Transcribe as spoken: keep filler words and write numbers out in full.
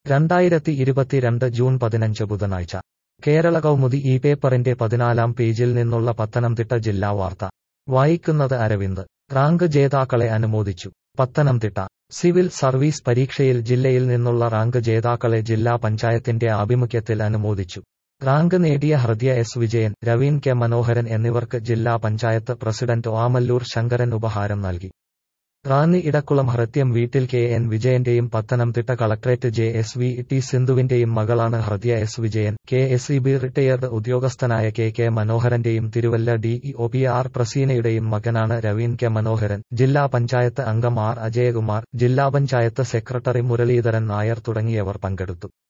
രണ്ടായിരത്തി ഇരുപത്തിരണ്ട് ജൂൺ പതിനഞ്ച് ബുധനാഴ്ച കേരള കൗമുദി ഈ പേപ്പറിന്റെ പതിനാലാം പേജിൽ നിന്നുള്ള പത്തനംതിട്ട ജില്ലാ വാർത്ത വായിക്കുന്നത് അരവിന്ദ്. റാങ്ക് ജേതാക്കളെ അനുമോദിച്ചു. പത്തനംതിട്ട സിവിൽ സർവീസ് പരീക്ഷയിൽ ജില്ലയിൽ നിന്നുള്ള റാങ്ക് ജേതാക്കളെ ജില്ലാ പഞ്ചായത്തിന്റെ ആഭിമുഖ്യത്തിൽ അനുമോദിച്ചു. റാങ്ക് നേടിയ ഹൃദയ എസ് വിജയൻ, രവീൻ കെ മനോഹരൻ എന്നിവർക്ക് ജില്ലാ പഞ്ചായത്ത് പ്രസിഡന്റ് ഓമല്ലൂർ ശങ്കരൻ ഉപഹാരം നൽകി. റാന്നി ഇടക്കുളം ഹൃത്യം വീട്ടിൽ കെ എൻ വിജയന്റെയും Pathanamthitta collectorate J S V T സിന്ധുവിന്റെയും മകളാണ് Hridaya S Vijayan. K S E B retired ഉദ്യോഗസ്ഥനായ കെ കെ മനോഹരന്റെയും Thiruvalla D E O P R പ്രസീനയുടെയും മകനാണ് രവീൻ കെ മനോഹരൻ. ജില്ലാ പഞ്ചായത്ത് അംഗം ആർ അജയകുമാർ, ജില്ലാ പഞ്ചായത്ത് സെക്രട്ടറി മുരളീധരൻ നായർ തുടങ്ങിയവർ പങ്കെടുത്തു.